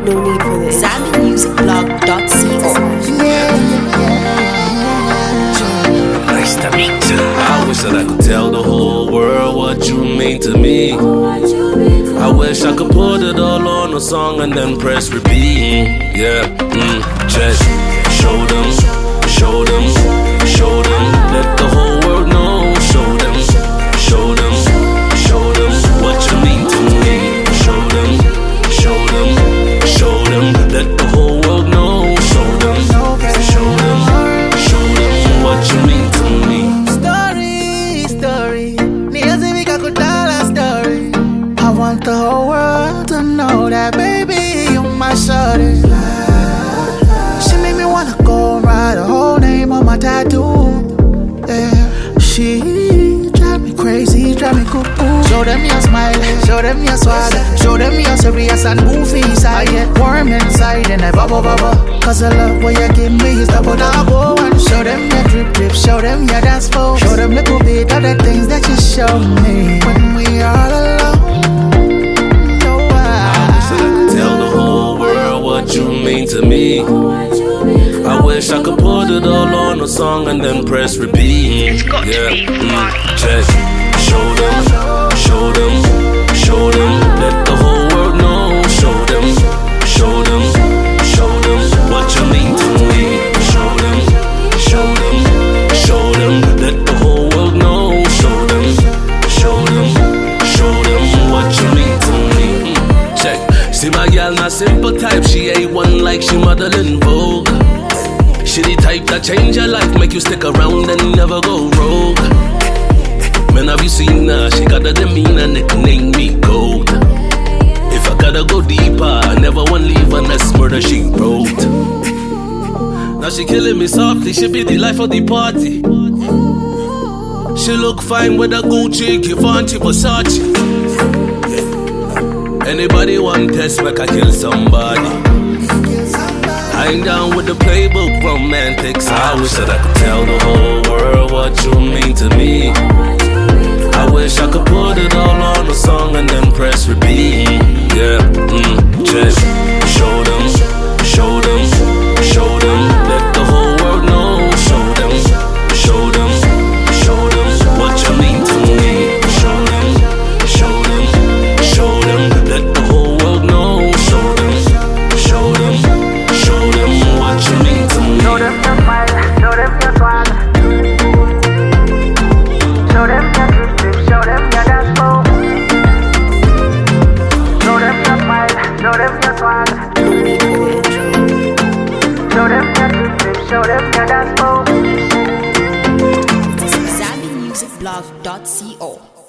No need for this. ZambianMusicBlog.co. Nice to meet you. I wish that I could tell the whole world what you mean to me. I wish I could put it all on a song and then press repeat. Yeah, just show them, show them, show them. Let the whole world know. Show them, show them, show them what you mean to me. Show them, show them, show them. Let the whole world know. Show them, show them, show them what you mean to me. Story, Nails if I could tell a story. I want the whole world to know that baby, you're my shorty. She made me wanna go and write her whole name on my tattoo. Yeah, she drive me crazy, drive me cuckoo. Show them your smile, show them your swag, show them your serious and goofy side. I get warm inside and I bubble. Cause I love what you give me is double. And show them your drip, show them your dance floor. Show them little bit of the things that you show me when we all alone. I wish that I could tell the whole world what you mean to me. I wish I could put it all on a song and then press repeat. Yeah, just show them, show them, show them. Let the whole world know. Show them, show them, show them what you mean to me. Show them, show them, show them. Let the whole world know. Show them, show them, show them what you mean to me. Check. See my gal not simple type. She ain't one like she modeling Vogue. She the type that change your life, make you stick around and never go rogue. Man, have you seen her? She got a demeanor, nickname me Gold. If I gotta go deeper, I never want leave unless murder she wrote. Now she killing me softly, she be the life of the party. She look fine with a Gucci, Givenchy, Versace. Anybody want test, make I kill somebody. I ain't down with the playbook romantics. I wish that I could tell the whole world what you mean to me. I wish I could put it all on a song and then press repeat. Yeah, just show them, show them, show them. Let the whole world know. Show them, show them, show them what you mean to me. Show them, show them, show them. Let the whole world know. Show them, show them, show them what you mean to me. Show them your smile, show them your swag. Show them your drip, show them your dance floor. Show them your smile, show them your swag. Show them your drip, show them your dance floor. ZambianMusicBlog.co.